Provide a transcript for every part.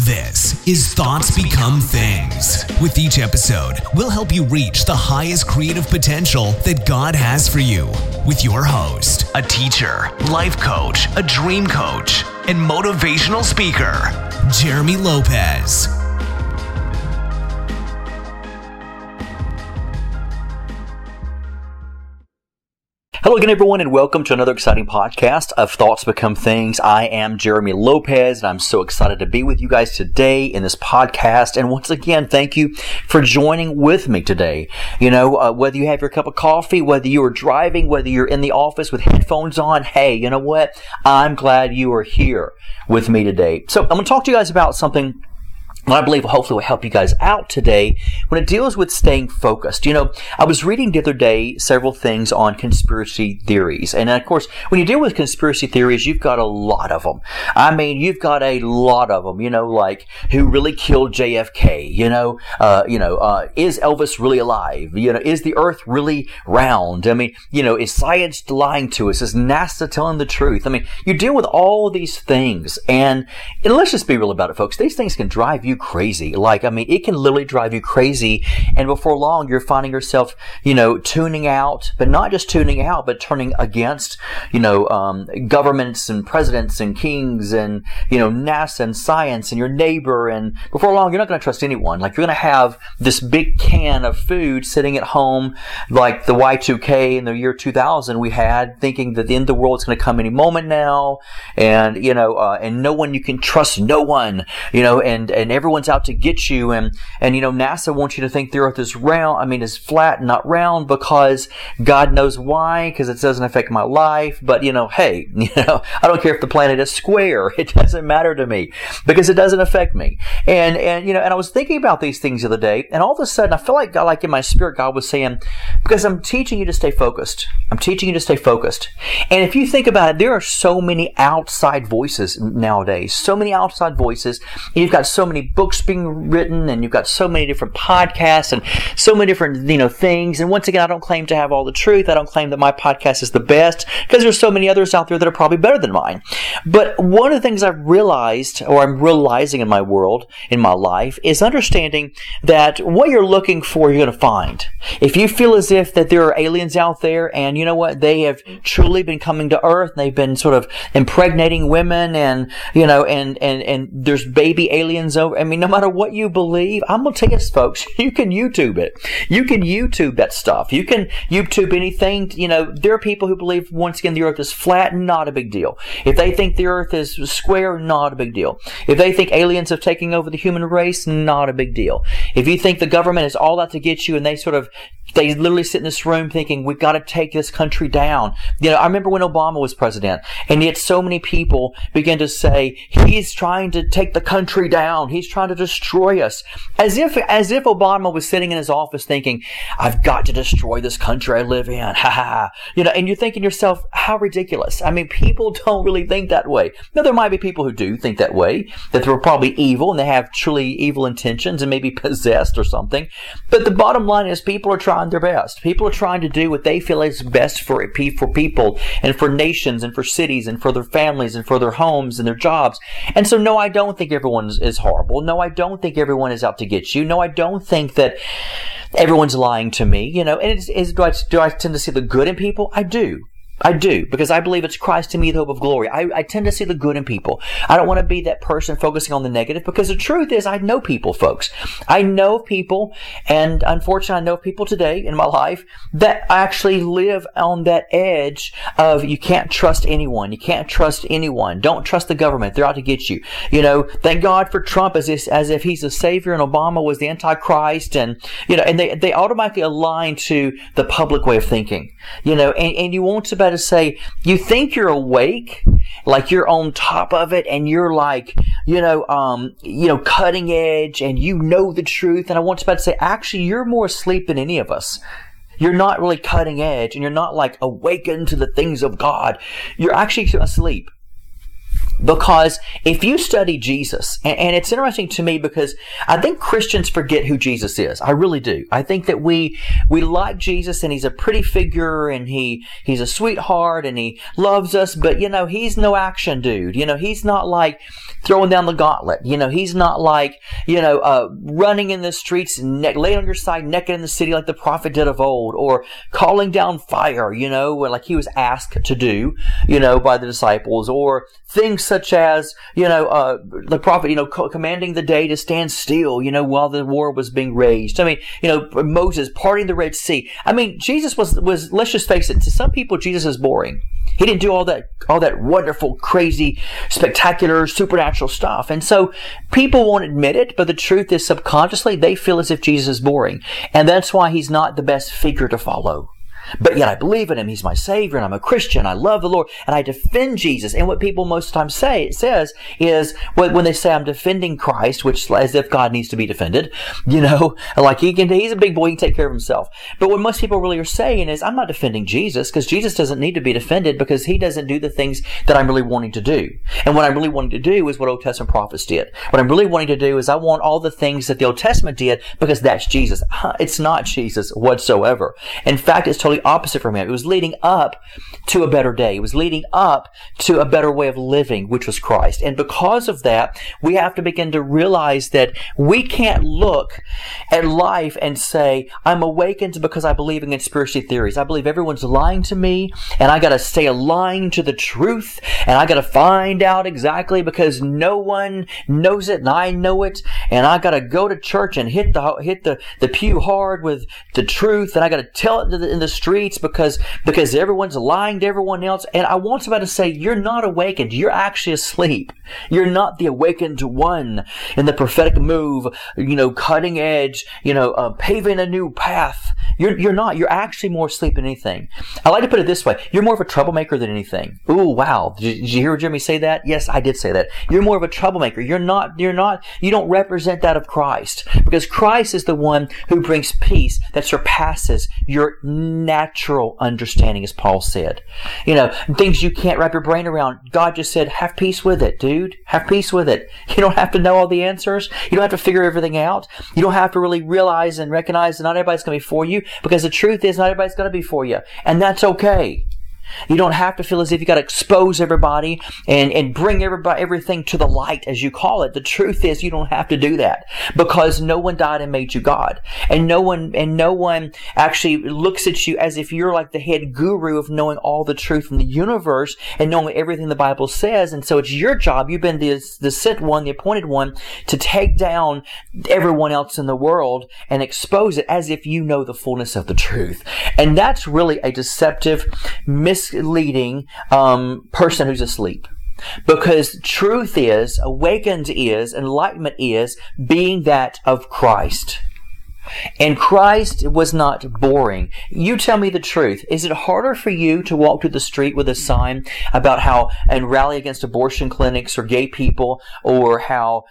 This is Thoughts Become Things. With each episode, we'll help you reach the highest creative potential that God has for you. With your host, a teacher, life coach, a dream coach, and motivational speaker, Jeremy Lopez. Hello again, everyone, and welcome to another exciting podcast of Thoughts Become Things. I am Jeremy Lopez, and I'm so excited to be with you guys today in this podcast. And once again, thank you for joining with me today. You know, whether you have your cup of coffee, whether you are driving, whether you're in the office with headphones on, hey, you know what? I'm glad you are here with me today. So I'm going to talk to you guys about something I believe hopefully will help you guys out today when it deals with staying focused. You know, I was reading the other day several things on conspiracy theories. And of course, when you deal with conspiracy theories, you've got a lot of them. I mean, you've got a lot of them, you know, like who really killed JFK? Is Elvis really alive? You know, is the earth really round? I mean, you know, is science lying to us? Is NASA telling the truth? I mean, you deal with all of these things. And let's just be real about it, folks. These things can drive you crazy. Like, I mean, it can literally drive you crazy. And before long, you're finding yourself, you know, tuning out, but not just tuning out, but turning against, governments and presidents and kings and, you know, NASA and science and your neighbor. And before long, you're not going to trust anyone. Like, you're going to have this big can of food sitting at home, like the Y2K in the year 2000 we had, thinking that the end of the world is going to come any moment now. And, and no one, you can trust no one, and everyone's out to get you, and NASA wants you to think the earth is is flat, not round, because God knows why, because it doesn't affect my life. But hey, I don't care if the planet is square. It doesn't matter to me because it doesn't affect me. And I was thinking about these things the other day, and all of a sudden I feel like God, like in my spirit, God was saying, because I'm teaching you to stay focused. I'm teaching you to stay focused. And if you think about it, there are so many outside voices nowadays, so many outside voices. You've got so many books being written, and you've got so many different podcasts and so many different, things. And once again, I don't claim to have all the truth. I don't claim that my podcast is the best, because there's so many others out there that are probably better than mine. But one of the things I've realized, or I'm realizing in my world, in my life, is understanding that what you're looking for, you're going to find. If you feel as if that there are aliens out there, and you know what, they have truly been coming to Earth, and they've been sort of impregnating women, and and there's baby aliens over. I mean, no matter what you believe, I'm going to tell you, folks, you can YouTube it. You can YouTube that stuff. You can YouTube anything. There are people who believe, once again, the earth is flat, not a big deal. If they think the earth is square, not a big deal. If they think aliens have taken over the human race, not a big deal. If you think the government is all out to get you, and they literally sit in this room thinking, we've got to take this country down. I remember when Obama was president, and yet so many people began to say, he's trying to take the country down. He's trying to destroy us. As if Obama was sitting in his office thinking, I've got to destroy this country I live in. Ha ha. And you're thinking to yourself, how ridiculous. I mean, people don't really think that way. Now, there might be people who do think that way, that they're probably evil and they have truly evil intentions and maybe possessed or something. But the bottom line is, people are trying their best. People are trying to do what they feel is best for people and for nations and for cities and for their families and for their homes and their jobs. And so, no, I don't think everyone is horrible. No, I don't think everyone is out to get you. No, I don't think that everyone's lying to me. And do I tend to see the good in people? I do, because I believe it's Christ in me, the hope of glory. I tend to see the good in people. I don't want to be that person focusing on the negative, because the truth is, I know people, folks. I know people, and unfortunately, I know people today in my life that actually live on that edge of, you can't trust anyone. You can't trust anyone. Don't trust the government. They're out to get you. Thank God for Trump as if he's a savior, and Obama was the Antichrist, and they automatically align to the public way of thinking. And you want to say, you think you're awake, like you're on top of it, and you're like, cutting edge, and the truth. And I want to say, actually, you're more asleep than any of us. You're not really cutting edge, and you're not like awakened to the things of God. You're actually asleep. Because if you study Jesus, and it's interesting to me because I think Christians forget who Jesus is. I really do. I think that we like Jesus, and he's a pretty figure, and he's a sweetheart, and he loves us, but he's no action dude. He's not like throwing down the gauntlet. He's not like, running in the streets, laying on your side naked in the city like the prophet did of old, or calling down fire, like he was asked to do, by the disciples, or things such as, the prophet, commanding the day to stand still, while the war was being raged. I mean, Moses parting the Red Sea. I mean, Jesus was, let's just face it, to some people, Jesus is boring. He didn't do all that wonderful, crazy, spectacular, supernatural stuff. And so people won't admit it, but the truth is subconsciously they feel as if Jesus is boring. And that's why he's not the best figure to follow. But yet I believe in him. He's my Savior, and I'm a Christian. I love the Lord, and I defend Jesus. And what people most of the time says is, when they say I'm defending Christ, which as if God needs to be defended, like he's a big boy, he can take care of himself. But what most people really are saying is, I'm not defending Jesus, because Jesus doesn't need to be defended, because he doesn't do the things that I'm really wanting to do. And what I'm really wanting to do is what Old Testament prophets did. What I'm really wanting to do is I want all the things that the Old Testament did, because that's Jesus. It's not Jesus whatsoever. In fact, it's totally opposite from him. It was leading up to a better day. It was leading up to a better way of living, which was Christ. And because of that, we have to begin to realize that we can't look at life and say, I'm awakened because I believe in conspiracy theories. I believe everyone's lying to me, and I got to stay aligned to the truth, and I got to find out exactly because no one knows it and I know it, and I got to go to church and hit the pew hard with the truth, and I got to tell it in the streets because everyone's lying to everyone else. And I want somebody to say, you're not awakened. You're actually asleep. You're not the awakened one in the prophetic move, cutting edge, paving a new path. You're not. You're actually more asleep than anything. I like to put it this way. You're more of a troublemaker than anything. Ooh, wow. Did you hear Jeremy say that? Yes, I did say that. You're more of a troublemaker. You don't represent that of Christ, because Christ is the one who brings peace that surpasses your natural understanding, as Paul said. Things you can't wrap your brain around. God just said, have peace with it, dude. Have peace with it. You don't have to know all the answers. You don't have to figure everything out. You don't have to really realize and recognize that not everybody's going to be for you, because the truth is not everybody's going to be for you. And that's okay. You don't have to feel as if you got to expose everybody and bring everything to the light, as you call it. The truth is you don't have to do that, because no one died and made you God. And no one actually looks at you as if you're like the head guru of knowing all the truth in the universe and knowing everything the Bible says. And so it's your job. You've been the sent one, the appointed one, to take down everyone else in the world and expose it as if you know the fullness of the truth. And that's really a deceptive, misleading person who's asleep. Because truth is, awakened is, enlightenment is being that of Christ. And Christ was not boring. You tell me the truth. Is it harder for you to walk through the street with a sign about how, and rally against abortion clinics or gay people, or how,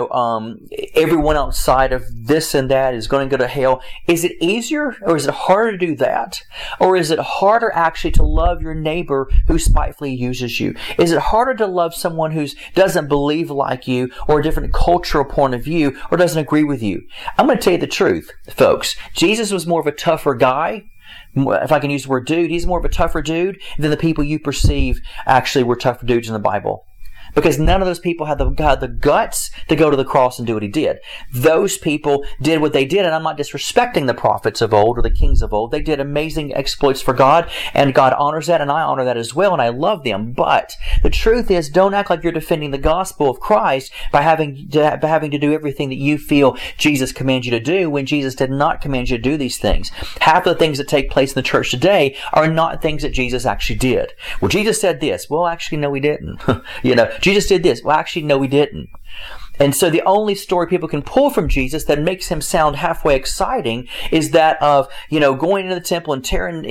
everyone outside of this and that is going to go to hell? Is it easier, or is it harder to do that? Or is it harder actually to love your neighbor who spitefully uses you? Is it harder to love someone who doesn't believe like you, or a different cultural point of view, or doesn't agree with you? I'm going to tell you the truth, folks. Jesus was more of a tougher guy. If I can use the word dude, he's more of a tougher dude than the people you perceive actually were tougher dudes in the Bible. Because none of those people had the guts to go to the cross and do what he did. Those people did what they did, and I'm not disrespecting the prophets of old or the kings of old. They did amazing exploits for God, and God honors that, and I honor that as well, and I love them. But the truth is, don't act like you're defending the gospel of Christ by having to do everything that you feel Jesus commands you to do, when Jesus did not command you to do these things. Half of the things that take place in the church today are not things that Jesus actually did. Well, Jesus said this. Well, actually, no, he didn't. Jesus did this. Well, actually, no, he didn't. And so the only story people can pull from Jesus that makes him sound halfway exciting is that of, going into the temple and tearing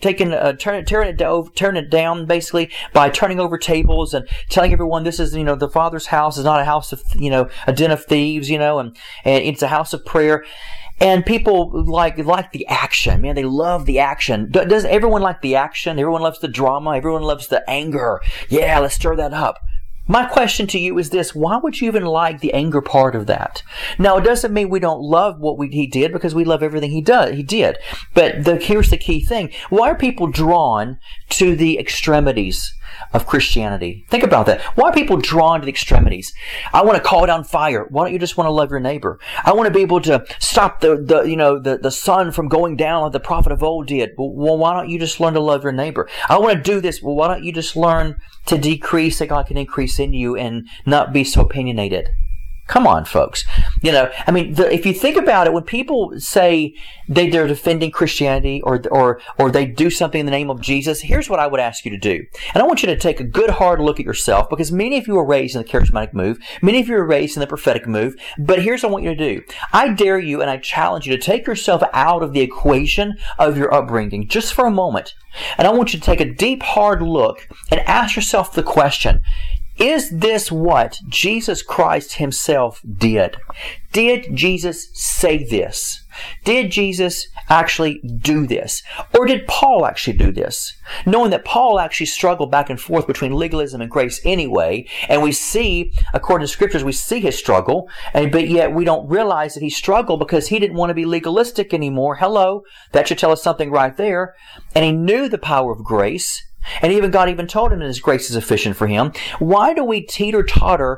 it down basically by turning over tables and telling everyone this is, the Father's house is not a house of, a den of thieves, and it's a house of prayer. And people like the action. Man, they love the action. Does everyone like the action? Everyone loves the drama. Everyone loves the anger. Yeah, let's stir that up. My question to you is this: why would you even like the anger part of that? Now, it doesn't mean we don't love what he did, because we love everything he did. But here's the key thing: why are people drawn to the extremities of Christianity? Think about that. Why are people drawn to the extremities? I want to call down fire. Why don't you just want to love your neighbor? I want to be able to stop the sun from going down like the prophet of old did. Well, why don't you just learn to love your neighbor? I want to do this. Well, why don't you just learn to decrease so God can increase in you and not be so opinionated? Come on, folks. If you think about it, when people say they're defending Christianity or they do something in the name of Jesus, here's what I would ask you to do. And I want you to take a good hard look at yourself, because many of you were raised in the charismatic move. Many of you were raised in the prophetic move. But here's what I want you to do. I dare you and I challenge you to take yourself out of the equation of your upbringing just for a moment. And I want you to take a deep, hard look and ask yourself the question: is this what Jesus Christ himself did? Did Jesus say this? Did Jesus actually do this? Or did Paul actually do this? Knowing that Paul actually struggled back and forth between legalism and grace anyway, and we see, according to scriptures, we see his struggle, but yet we don't realize that he struggled because he didn't want to be legalistic anymore. Hello, that should tell us something right there. And he knew the power of grace. And God even told him that his grace is sufficient for him. Why do we teeter-totter,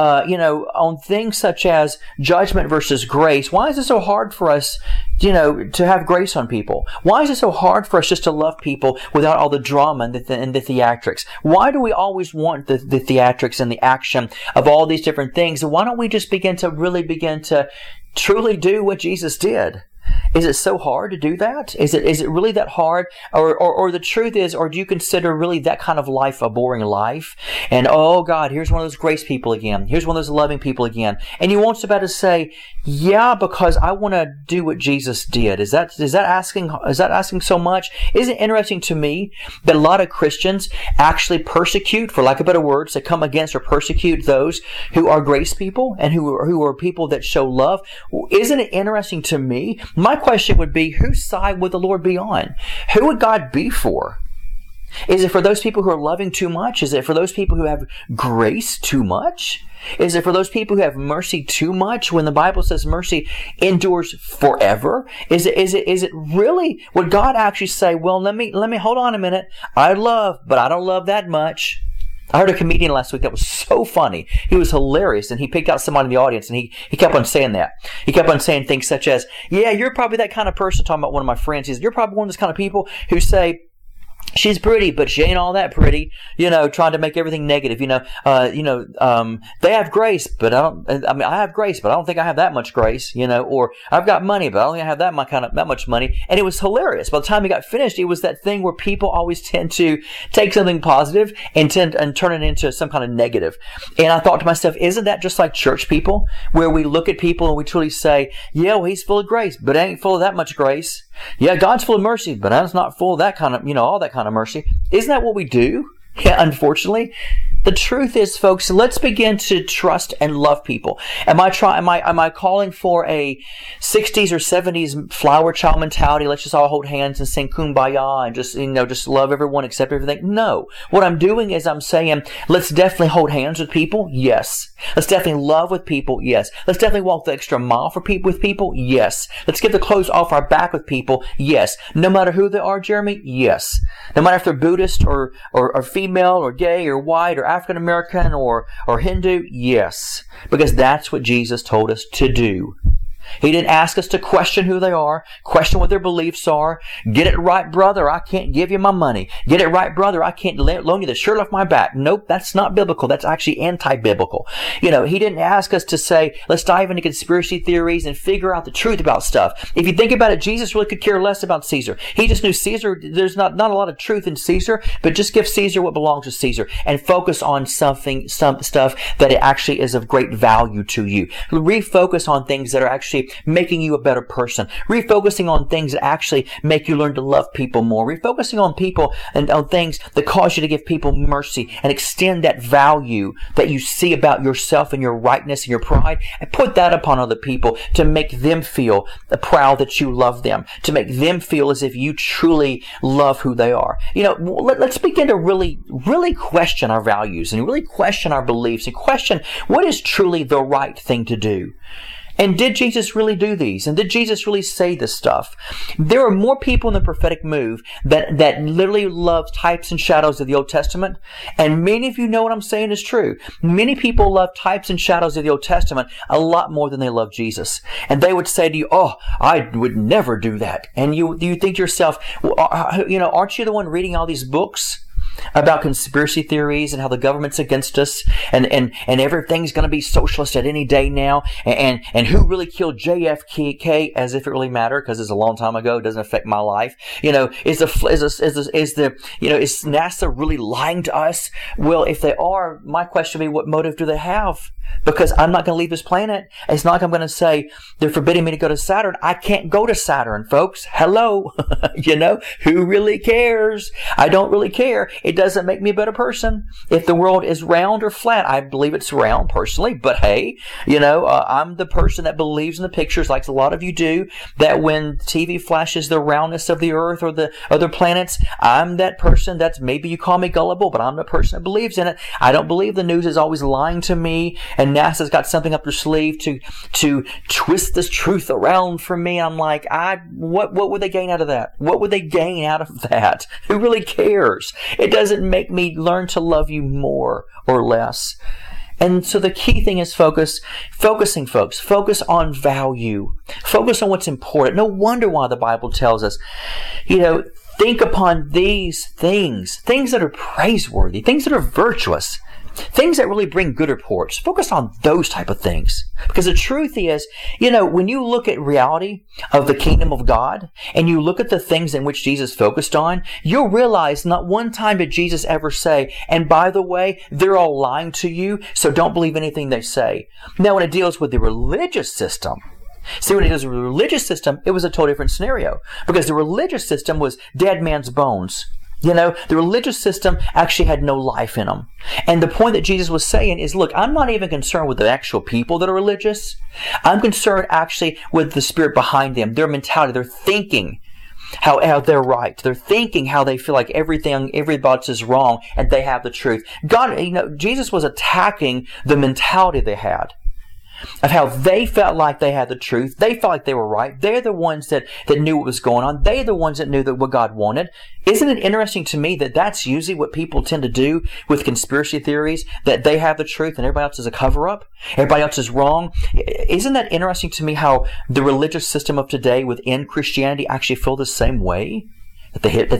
on things such as judgment versus grace? Why is it so hard for us, to have grace on people? Why is it so hard for us just to love people without all the drama and the theatrics? Why do we always want the theatrics and the action of all these different things? And why don't we just begin to truly do what Jesus did? Is it so hard to do that? Is it really that hard? Or the truth is, or do you consider really that kind of life a boring life? And oh God, here's one of those grace people again. Here's one of those loving people again. And you want somebody to say, yeah, because I want to do what Jesus did. Is that asking so much? Isn't it interesting to me that a lot of Christians actually persecute, for lack of better words, they come against or persecute those who are grace people and who are people that show love? Isn't it interesting to me? My question would be, whose side would the Lord be on? Who would God be for? Is it for those people who are loving too much? Is it for those people who have grace too much? Is it for those people who have mercy too much, when the Bible says mercy endures forever? Is it really, would God actually say, well, let me hold on a minute. I love, but I don't love that much. I heard a comedian last week that was so funny. He was hilarious, and he picked out someone in the audience, and he kept on saying that. He kept on saying things such as, yeah, you're probably that kind of person, talking about one of my friends. He said, you're probably one of those kind of people who say, she's pretty, but she ain't all that pretty, trying to make everything negative, they have grace, but I have grace, but I don't think I have that much grace, or I've got money, but I don't think I have that much money. And it was hilarious. By the time he got finished, it was that thing where people always tend to take something positive and turn it into some kind of negative. And I thought to myself, isn't that just like church people, where we look at people and we truly say, yeah, well, he's full of grace, but ain't full of that much grace. Yeah, God's full of mercy, but I'm not full of that kind of, all that kind of mercy. Isn't that what we do? Yeah, unfortunately. The truth is, folks, let's begin to trust and love people. Am I calling for a 60s or 70s flower child mentality? Let's just all hold hands and sing Kumbaya and just love everyone, accept everything. No. What I'm doing is I'm saying, let's definitely hold hands with people. Yes. Let's definitely love with people. Yes. Let's definitely walk the extra mile with people. Yes. Let's get the clothes off our back with people. Yes. No matter who they are, Jeremy. Yes. No matter if they're Buddhist or female or gay or white or African American or Hindu, yes, because that's what Jesus told us to do. He didn't ask us to question who they are, question what their beliefs are. Get it right, brother, I can't give you my money. Get it right, brother, I can't loan you the shirt off my back. Nope, that's not biblical. That's actually anti-biblical. He didn't ask us to say, let's dive into conspiracy theories and figure out the truth about stuff. If you think about it, Jesus really could care less about Caesar. He just knew Caesar, there's not a lot of truth in Caesar, but just give Caesar what belongs to Caesar and focus on some stuff that it actually is of great value to you. Refocus on things that are actually actually making you a better person. Refocusing on things that actually make you learn to love people more. Refocusing on people and on things that cause you to give people mercy and extend that value that you see about yourself and your rightness and your pride, and put that upon other people to make them feel proud that you love them, to make them feel as if you truly love who they are. Let's begin to really question our values and really question our beliefs and question what is truly the right thing to do. And did Jesus really do these? And did Jesus really say this stuff? There are more people in the prophetic move that literally love types and shadows of the Old Testament. And many of you know what I'm saying is true. Many people love types and shadows of the Old Testament a lot more than they love Jesus. And they would say to you, oh, I would never do that. And you think to yourself, well, aren't you the one reading all these books about conspiracy theories and how the government's against us and everything's going to be socialist at any day now, and who really killed JFK, as if it really mattered, because it's a long time ago, it doesn't affect my life. Is NASA really lying to us? Well, if they are, my question would be, what motive do they have? Because I'm not going to leave this planet. It's not like I'm going to say, they're forbidding me to go to Saturn. I can't go to Saturn, folks. Hello. Who really cares? I don't really care. It doesn't make me a better person. If the world is round or flat, I believe it's round personally. But hey, I'm the person that believes in the pictures, like a lot of you do, that when TV flashes the roundness of the earth or the other planets, I'm that person. That's, maybe you call me gullible, but I'm the person that believes in it. I don't believe the news is always lying to me, and NASA's got something up their sleeve to twist this truth around for me. I'm like, what would they gain out of that? What would they gain out of that? Who really cares? It doesn't make me learn to love you more or less. And so the key thing is focusing, folks. Focus on value. Focus on what's important. No wonder why the Bible tells us, think upon these things that are praiseworthy, things that are virtuous, things that really bring good reports. Focus on those type of things. Because the truth is, when you look at reality of the kingdom of God and you look at the things in which Jesus focused on, you'll realize not one time did Jesus ever say, and by the way, they're all lying to you, so don't believe anything they say. Now, when it deals with the religious system, when it deals with the religious system, it was a totally different scenario. Because the religious system was dead man's bones. The religious system actually had no life in them. And the point that Jesus was saying is, look, I'm not even concerned with the actual people that are religious. I'm concerned actually with the spirit behind them, their mentality, their thinking, how they're right. They're thinking how they feel like everybody is wrong and they have the truth. Jesus was attacking the mentality they had, of how they felt like they had the truth. They felt like they were right. They're the ones that knew what was going on. They're the ones that knew what God wanted. Isn't it interesting to me that that's usually what people tend to do with conspiracy theories, that they have the truth and everybody else is a cover-up? Everybody else is wrong? Isn't that interesting to me how the religious system of today within Christianity actually feel the same way? That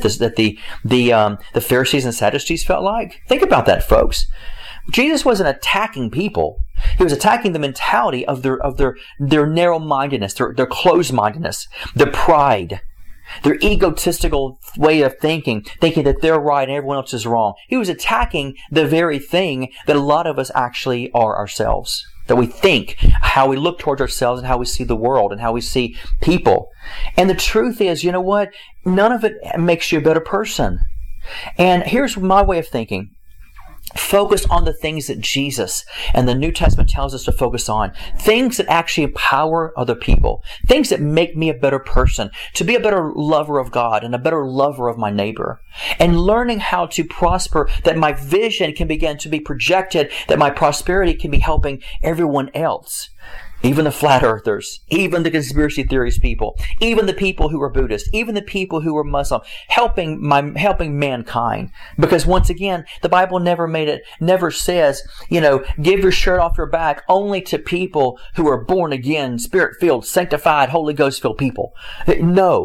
the Pharisees and Sadducees felt like? Think about that, folks. Jesus wasn't attacking people. He was attacking the mentality of their narrow-mindedness, their closed-mindedness, their pride, their egotistical way of thinking that they're right and everyone else is wrong. He was attacking the very thing that a lot of us actually are ourselves. That we think, how we look towards ourselves and how we see the world and how we see people. And the truth is, you know what? None of it makes you a better person. And here's my way of thinking. Focus on the things that Jesus and the New Testament tells us to focus on. Things that actually empower other people. Things that make me a better person. To be a better lover of God and a better lover of my neighbor. And learning how to prosper, that my vision can begin to be projected, that my prosperity can be helping everyone else. Even the flat earthers, even the conspiracy theories people, even the people who are Buddhist, even the people who are Muslim, helping mankind. Because once again, the Bible never says, give your shirt off your back only to people who are born again, spirit-filled, sanctified, Holy Ghost-filled people. No.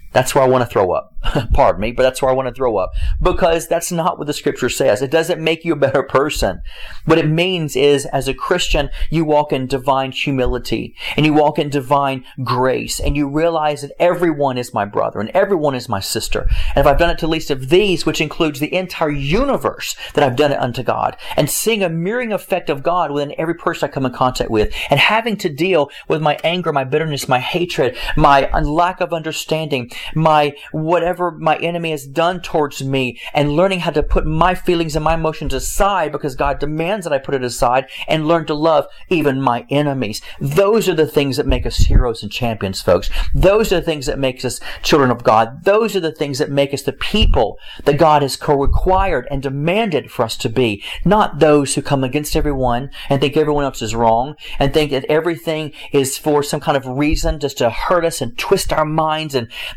That's where I want to throw up. Pardon me, but that's where I want to throw up. Because that's not what the Scripture says. It doesn't make you a better person. What it means is, as a Christian, you walk in divine humility, and you walk in divine grace, and you realize that everyone is my brother, and everyone is my sister. And if I've done it to the least of these, which includes the entire universe, that I've done it unto God. And seeing a mirroring effect of God within every person I come in contact with, and having to deal with my anger, my bitterness, my hatred, my lack of understanding, my whatever my enemy has done towards me, and learning how to put my feelings and my emotions aside because God demands that I put it aside, and learn to love even my enemies. Those are the things that make us heroes and champions, folks. Those are the things that make us children of God. Those are the things that make us the people that God has required and demanded for us to be. Not those who come against everyone and think everyone else is wrong and think that everything is for some kind of reason just to hurt us and twist our minds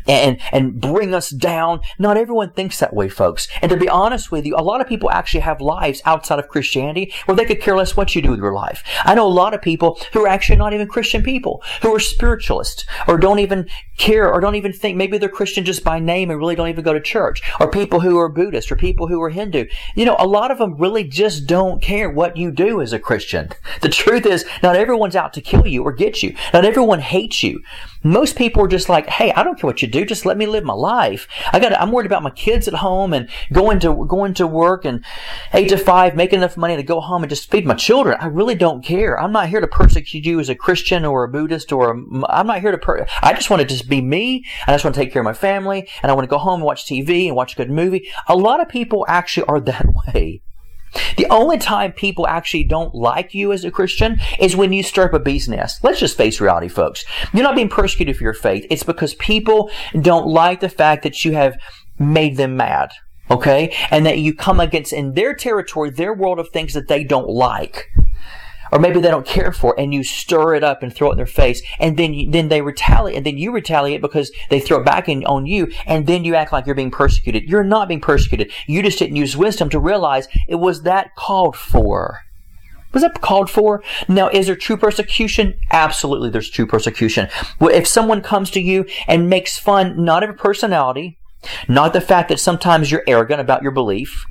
and bring us down. Not everyone thinks that way, folks. And to be honest with you, a lot of people actually have lives outside of Christianity where they could care less what you do with your life. I know a lot of people who are actually not even Christian people, who are spiritualists, or don't even care, or don't even think maybe they're Christian just by name and really don't even go to church, or people who are Buddhist, or people who are Hindu. You know, a lot of them really just don't care what you do as a Christian. The truth is, not everyone's out to kill you or get you. Not everyone hates you. Most people are just like, hey, I don't care what you do, just let me live my life. I'm worried about my kids at home and going to work and 8 to 5, making enough money to go home and just feed my children. I really don't care. I'm not here to persecute you as a Christian or a Buddhist I'm not here to I just want to just be me, and I just want to take care of my family, and I want to go home and watch TV and watch a good movie. A lot of people actually are that way. The only time people actually don't like you as a Christian is when you stir up a bee's nest. Let's just face reality, folks. You're not being persecuted for your faith. It's because people don't like the fact that you have made them mad, okay? And that you come against, in their territory, their world of things that they don't like. Or maybe they don't care for, and you stir it up and throw it in their face, and then they retaliate, and then you retaliate because they throw it back on you, and then you act like you're being persecuted. You're not being persecuted. You just didn't use wisdom to realize it was that called for. Was that called for? Now, is there true persecution? Absolutely, there's true persecution. If someone comes to you and makes fun, not of your personality, not the fact that sometimes you're arrogant about your belief,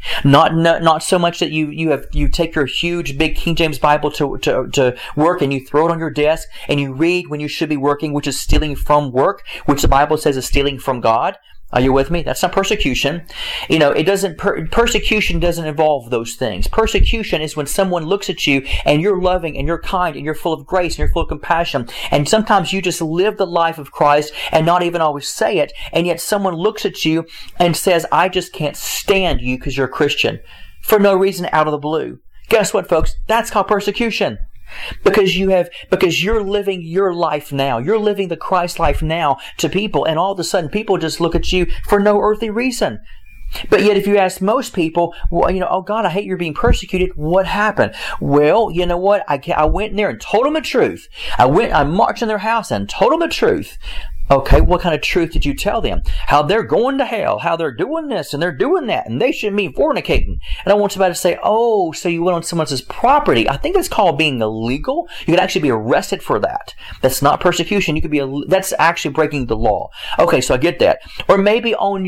not so much that you take your huge big King James Bible to work and you throw it on your desk and you read when you should be working, which is stealing from work, which the Bible says is stealing from God. Are you with me? That's not persecution. You know, persecution doesn't involve those things. Persecution is when someone looks at you and you're loving and you're kind and you're full of grace and you're full of compassion. And sometimes you just live the life of Christ and not even always say it. And yet someone looks at you and says, I just can't stand you because you're a Christian. For no reason, out of the blue. Guess what, folks? That's called persecution. Because you're living your life now. You're living the Christ life now to people, and all of a sudden people just look at you for no earthly reason. But yet if you ask most people, well, oh God, I hate you're being persecuted. What happened? Well, you know what? I went in there and told them the truth. I marched in their house and told them the truth. Okay, what kind of truth did you tell them? How they're going to hell, how they're doing this and they're doing that, and they shouldn't be fornicating. And I want somebody to say, oh, so you went on someone else's property. I think that's called being illegal. You could actually be arrested for that. That's not persecution. You could that's actually breaking the law. Okay, so I get that. Or maybe on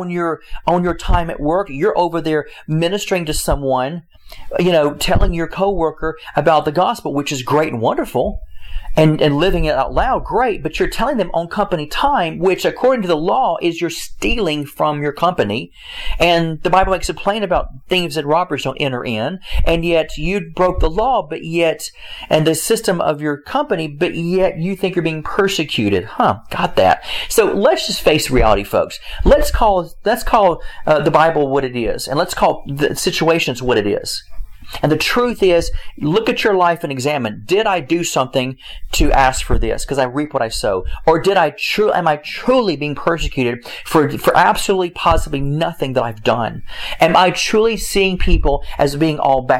your time at work, you're over there ministering to someone, telling your coworker about the gospel, which is great and wonderful. And living it out loud, great, but you're telling them on company time, which according to the law is you're stealing from your company. And the Bible makes a plain about things that robbers don't enter in, and yet you broke the law, and the system of your company, but yet you think you're being persecuted. Got that. So let's just face reality, folks. Let's call the Bible what it is, and let's call the situations what it is. And the truth is, look at your life and examine, did I do something to ask for this? Because I reap what I sow. Or am I truly being persecuted for absolutely possibly nothing that I've done? Am I truly seeing people as being all bad?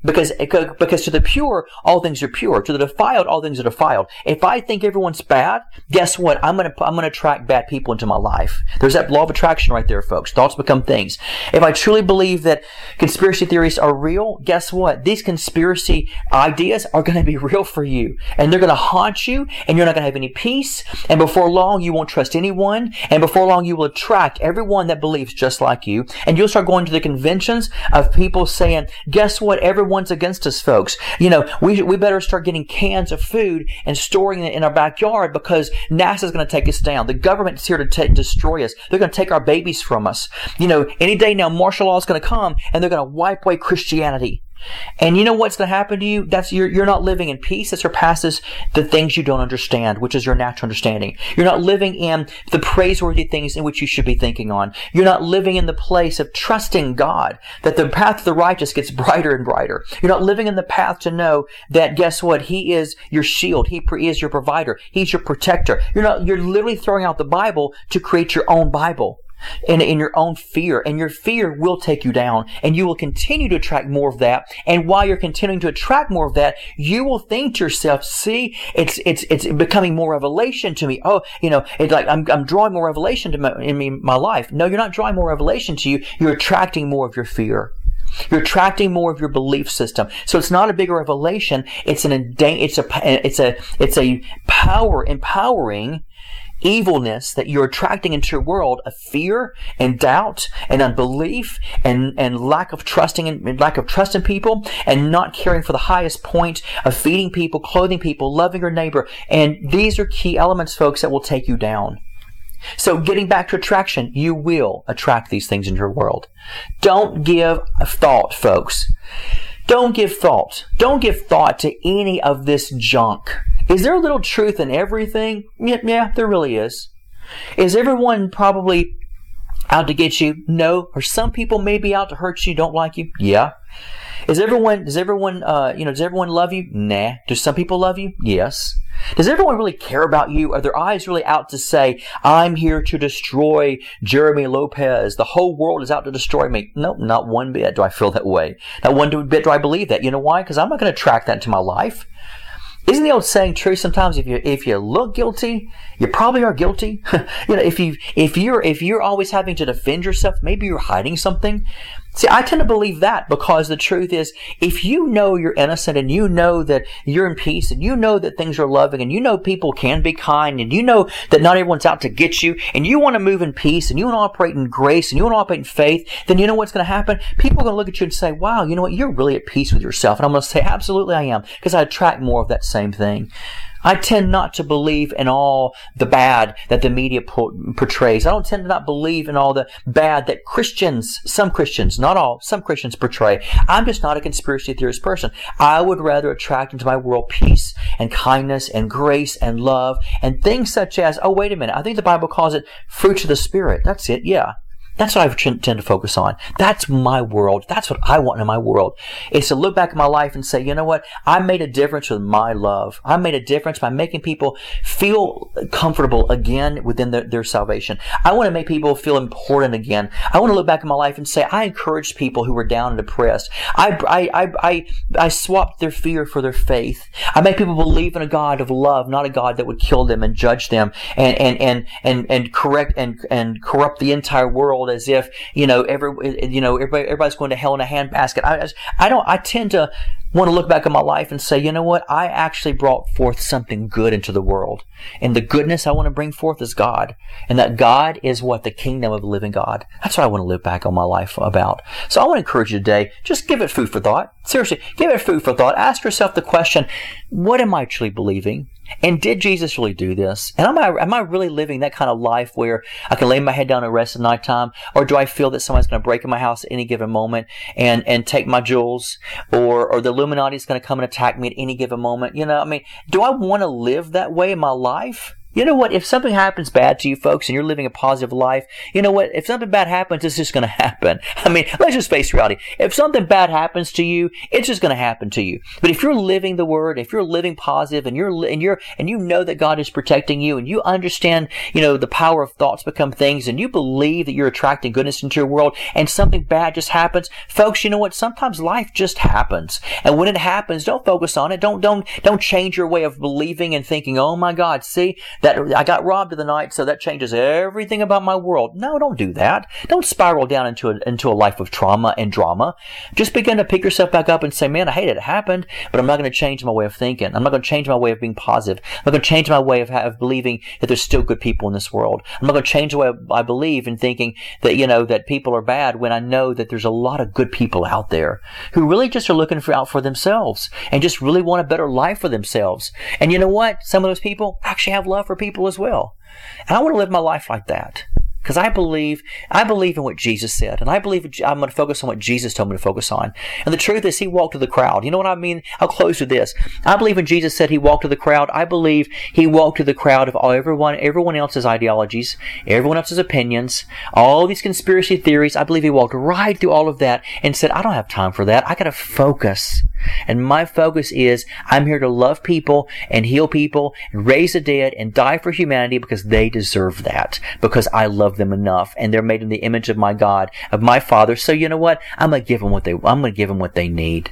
Because to the pure, all things are pure. To the defiled, all things are defiled. If I think everyone's bad, guess what? I'm gonna attract bad people into my life. There's that law of attraction right there, folks. Thoughts become things. If I truly believe that conspiracy theories are real, guess what? These conspiracy ideas are gonna be real for you. And they're gonna haunt you, and you're not gonna have any peace. And before long, you won't trust anyone. And before long, you will attract everyone that believes just like you. And you'll start going to the conventions of people saying, guess what? Everyone's against us, folks. You know, we better start getting cans of food and storing it in our backyard because NASA's going to take us down. The government's here to destroy us. They're going to take our babies from us. You know, any day now, martial law is going to come and they're going to wipe away Christianity. And you know what's going to happen to you? That's you're not living in peace that surpasses the things you don't understand, which is your natural understanding. You're not living in the praiseworthy things in which you should be thinking on. You're not living in the place of trusting God, that the path of the righteous gets brighter and brighter. You're not living in the path to know that, guess what? He is your shield. He is your provider. He's your protector. You're literally throwing out the Bible to create your own Bible. In your own fear, and your fear will take you down, and you will continue to attract more of that. And while you're continuing to attract more of that, you will think to yourself, see, it's becoming more revelation to me. Oh, you know, it's like I'm drawing more revelation to my life. No, you're not drawing more revelation to you. You're attracting more of your fear. You're attracting more of your belief system. So it's not a bigger revelation. It's a power empowering evilness that you're attracting into your world of fear and doubt and unbelief and lack of trust in people and not caring for the highest point of feeding people, clothing people, loving your neighbor. And these are key elements, folks, that will take you down. So getting back to attraction, you will attract these things into your world. Don't give a thought, folks. Don't give thought. Don't give thought to any of this junk. Is there a little truth in everything? Yeah, there really is. Is everyone probably out to get you? No. Or some people may be out to hurt you, don't like you? Yeah. Does everyone love you? Nah. Do some people love you? Yes. Does everyone really care about you? Are their eyes really out to say, I'm here to destroy Jeremy Lopez. The whole world is out to destroy me. No, not one bit do I feel that way. Not one bit do I believe that. You know why? Because I'm not going to attract that into my life. Isn't the old saying true? Sometimes if you look guilty, you probably are guilty. You know, if you're always having to defend yourself, maybe you're hiding something. See, I tend to believe that because the truth is, if you know you're innocent and you know that you're in peace and you know that things are loving and you know people can be kind and you know that not everyone's out to get you and you want to move in peace and you want to operate in grace and you want to operate in faith, then you know what's going to happen? People are going to look at you and say, wow, you know what? You're really at peace with yourself. And I'm going to say, absolutely I am, because I attract more of that same thing. I tend not to believe in all the bad that the media portrays. I don't tend to not believe in all the bad that some Christians, not all, some Christians portray. I'm just not a conspiracy theorist person. I would rather attract into my world peace and kindness and grace and love and things such as, oh, wait a minute, I think the Bible calls it fruits of the Spirit. That's it, yeah. That's what I tend to focus on. That's my world. That's what I want in my world. Is to look back at my life and say, you know what? I made a difference with my love. I made a difference by making people feel comfortable again within their salvation. I want to make people feel important again. I want to look back at my life and say, I encouraged people who were down and depressed. I swapped their fear for their faith. I made people believe in a God of love, not a God that would kill them and judge them and corrupt the entire world as if, everybody's going to hell in a handbasket. I tend to want to look back at my life and say, you know what? I actually brought forth something good into the world. And the goodness I want to bring forth is God. And that God is what? The kingdom of the living God. That's what I want to look back on my life about. So I want to encourage you today, just give it food for thought. Seriously, give it food for thought. Ask yourself the question, what am I truly believing? And did Jesus really do this? And am I really living that kind of life where I can lay my head down and rest at nighttime? Or do I feel that someone's going to break in my house at any given moment and take my jewels? Or the Illuminati is going to come and attack me at any given moment? Do I want to live that way in my life? You know what? If something happens bad to you folks and you're living a positive life, you know what? If something bad happens, it's just going to happen. I mean, let's just face reality. If something bad happens to you, it's just going to happen to you. But if you're living the Word, if you're living positive and you know that God is protecting you and you understand, the power of thoughts become things and you believe that you're attracting goodness into your world and something bad just happens, folks, you know what? Sometimes life just happens. And when it happens, don't focus on it. Don't change your way of believing and thinking, oh my God, see, that I got robbed of the night, so that changes everything about my world. No, don't do that. Don't spiral down into a life of trauma and drama. Just begin to pick yourself back up and say, man, I hate it happened, but I'm not going to change my way of thinking. I'm not going to change my way of being positive. I'm not going to change my way of believing that there's still good people in this world. I'm not going to change the way I believe in thinking that, that people are bad when I know that there's a lot of good people out there who really just are looking out for themselves and just really want a better life for themselves. And you know what? Some of those people actually have love for people as well. And I want to live my life like that. Because I believe in what Jesus said. And I believe I'm going to focus on what Jesus told me to focus on. And the truth is, He walked to the crowd. You know what I mean? I'll close with this. I believe when Jesus said He walked to the crowd, I believe He walked to the crowd of everyone else's ideologies, everyone else's opinions, all these conspiracy theories. I believe He walked right through all of that and said, I don't have time for that. I got to focus. And my focus is, I'm here to love people and heal people and raise the dead and die for humanity because they deserve that. Because I love them enough and they're made in the image of my God, of my Father. So you know what? I'm going to give them what they need.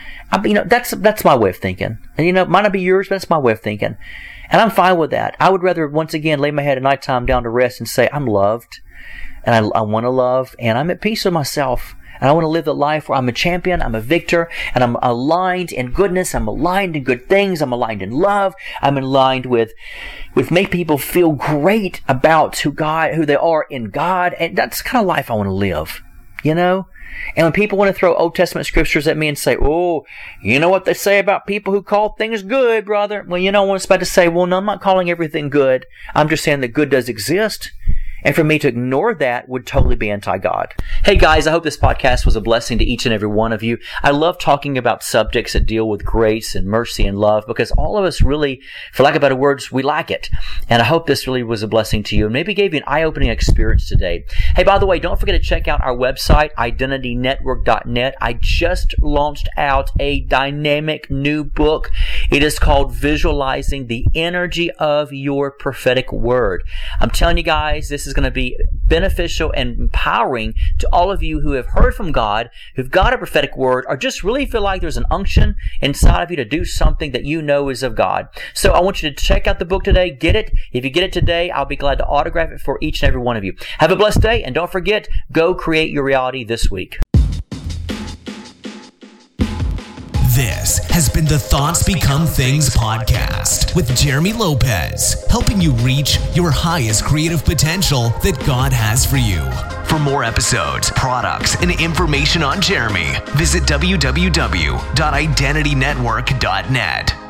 That's my way of thinking. And might not be yours, but that's my way of thinking. And I'm fine with that. I would rather, once again, lay my head at nighttime down to rest and say, I'm loved and I want to love and I'm at peace with myself. And I want to live the life where I'm a champion, I'm a victor, and I'm aligned in goodness, I'm aligned in good things, I'm aligned in love, I'm aligned with make people feel great about who they are in God. And that's the kind of life I want to live, And when people want to throw Old Testament scriptures at me and say, oh, you know what they say about people who call things good, brother? Well, I was about to say, well, no, I'm not calling everything good. I'm just saying that good does exist. And for me to ignore that would totally be anti-God. Hey guys, I hope this podcast was a blessing to each and every one of you. I love talking about subjects that deal with grace and mercy and love because all of us really, for lack of better words, we lack it. And I hope this really was a blessing to you and maybe gave you an eye-opening experience today. Hey, by the way, don't forget to check out our website, IdentityNetwork.net. I just launched out a dynamic new book. It is called Visualizing the Energy of Your Prophetic Word. I'm telling you guys, this is going to be beneficial and empowering to all of you who have heard from God, who've got a prophetic word, or just really feel like there's an unction inside of you to do something that you know is of God. So I want you to check out the book today. Get it. If you get it today, I'll be glad to autograph it for each and every one of you. Have a blessed day, and don't forget, go create your reality this week. This has been the Thoughts Become Things podcast with Jeremy Lopez, helping you reach your highest creative potential that God has for you. For more episodes, products, and information on Jeremy, visit www.identitynetwork.net.